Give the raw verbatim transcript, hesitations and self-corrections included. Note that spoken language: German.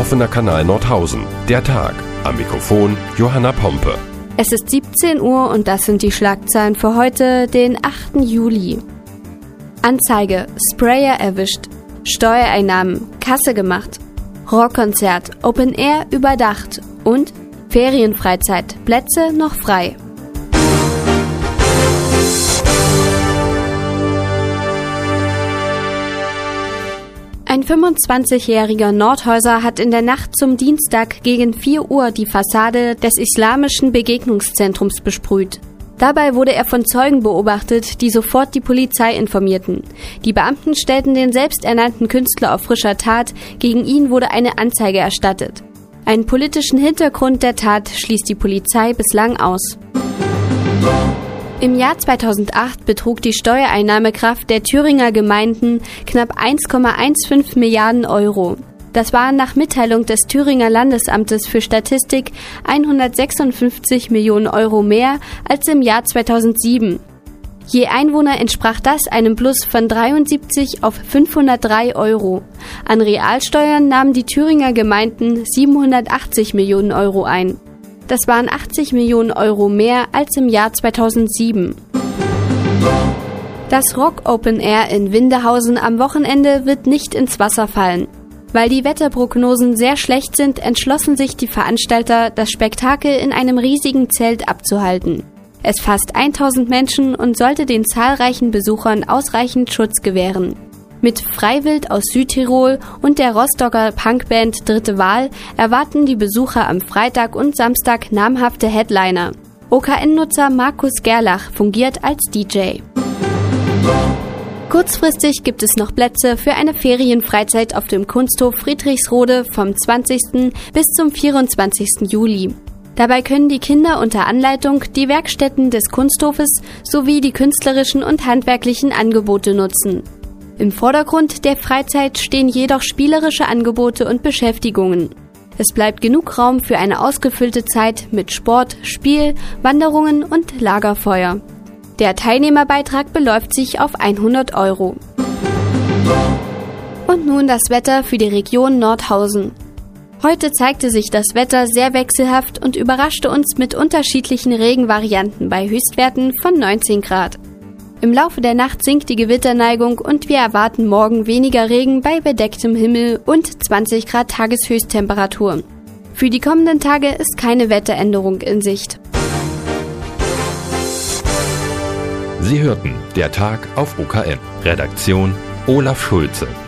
offener Kanal Nordhausen. Der Tag. Am Mikrofon Johanna Pompe. Es ist siebzehn Uhr und das sind die Schlagzeilen für heute, den achten Juli. Anzeige: Sprayer erwischt. Steuereinnahmen: Kasse gemacht. Rockkonzert: Open Air überdacht. Und Ferienfreizeit: Plätze noch frei. Ein fünfundzwanzigjähriger Nordhäuser hat in der Nacht zum Dienstag gegen vier Uhr die Fassade des Islamischen Begegnungszentrums besprüht. Dabei wurde er von Zeugen beobachtet, die sofort die Polizei informierten. Die Beamten stellten den selbsternannten Künstler auf frischer Tat, gegen ihn wurde eine Anzeige erstattet. Einen politischen Hintergrund der Tat schließt die Polizei bislang aus. Im Jahr zweitausendacht betrug die Steuereinnahmekraft der Thüringer Gemeinden knapp eins Komma fünfzehn Milliarden Euro. Das waren nach Mitteilung des Thüringer Landesamtes für Statistik hundertsechsundfünfzig Millionen Euro mehr als im Jahr zweitausendsieben. Je Einwohner entsprach das einem Plus von dreiundsiebzig auf fünfhundertdrei Euro. An Realsteuern nahmen die Thüringer Gemeinden siebenhundertachtzig Millionen Euro ein. Das waren achtzig Millionen Euro mehr als im Jahr zweitausendsieben. Das Rock Open Air in Windehausen am Wochenende wird nicht ins Wasser fallen. Weil die Wetterprognosen sehr schlecht sind, entschlossen sich die Veranstalter, das Spektakel in einem riesigen Zelt abzuhalten. Es fasst tausend Menschen und sollte den zahlreichen Besuchern ausreichend Schutz gewähren. Mit Freiwild aus Südtirol und der Rostocker Punkband Dritte Wahl erwarten die Besucher am Freitag und Samstag namhafte Headliner. O K N-Nutzer Markus Gerlach fungiert als D J. Kurzfristig gibt es noch Plätze für eine Ferienfreizeit auf dem Kunsthof Friedrichsrode vom zwanzigsten bis zum vierundzwanzigsten Juli. Dabei können die Kinder unter Anleitung die Werkstätten des Kunsthofes sowie die künstlerischen und handwerklichen Angebote nutzen. Im Vordergrund der Freizeit stehen jedoch spielerische Angebote und Beschäftigungen. Es bleibt genug Raum für eine ausgefüllte Zeit mit Sport, Spiel, Wanderungen und Lagerfeuer. Der Teilnehmerbeitrag beläuft sich auf hundert Euro. Und nun das Wetter für die Region Nordhausen. Heute zeigte sich das Wetter sehr wechselhaft und überraschte uns mit unterschiedlichen Regenvarianten bei Höchstwerten von neunzehn Grad. Im Laufe der Nacht sinkt die Gewitterneigung und wir erwarten morgen weniger Regen bei bedecktem Himmel und zwanzig Grad Tageshöchsttemperatur. Für die kommenden Tage ist keine Wetteränderung in Sicht. Sie hörten Der Tag auf O K N. Redaktion Olaf Schulze.